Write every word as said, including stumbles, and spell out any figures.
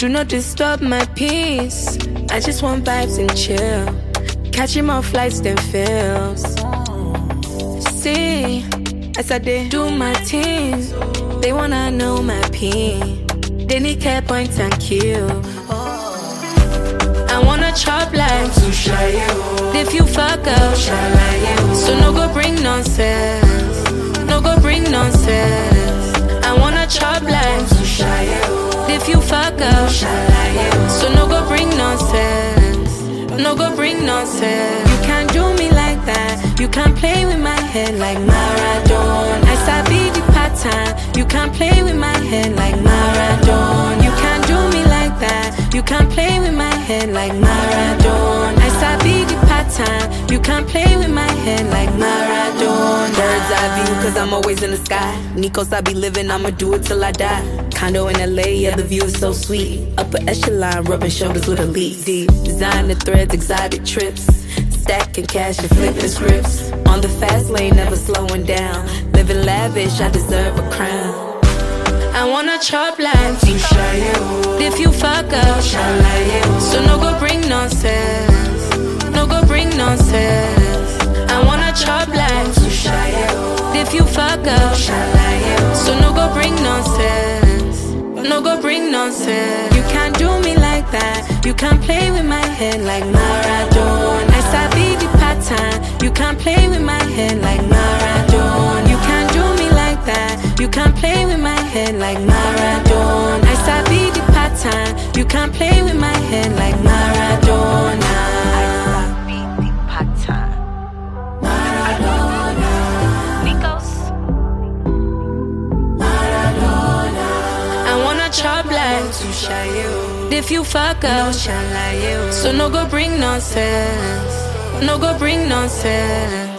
do not disturb my peace. I just want vibes and chill, catching more flights than feels. See, as I did do my thing, they wanna know my pin. They need care points and kill. I wanna chop like if you fuck up, so no go bring nonsense, no go bring nonsense. I wanna chop like if you fuck up, so no go bring nonsense, no go bring nonsense. You can't do me like that, you can't play with my head like Maradona. I sabi the pattern, you can't play with my head like Maradona. You can't do me like that, you can't play with my head like Maradona. I sabi the pattern, you can't play with my head like Maradona. Bird's eye view, cause I'm always in the sky. Nikos, I be living, I'ma do it till I die. Condo in L A, yeah, the view is so sweet. Upper echelon, rubbing shoulders with elite. Deep designer threads, exotic trips, stacking cash and flipping scripts. On the fast lane, never slowing down. Living lavish, I deserve a crown. I wanna chop like if you fuck up, so no go bring nonsense, no go bring nonsense. I wanna chop like if you fuck up, so no go bring nonsense, no go bring nonsense. You can't do me like that, you can't play with my head like Maradona. I sabi the pattern, you can't play with my head like Maradona. You can't do me like that, you can't play with my head like Maradona. I sabi the pattern, you can't play with my head like Maradona. I sabi the pattern, Maradona. Nikos, Maradona. I wanna chop like if you fuck up, so no go bring nonsense, no go bring nonsense.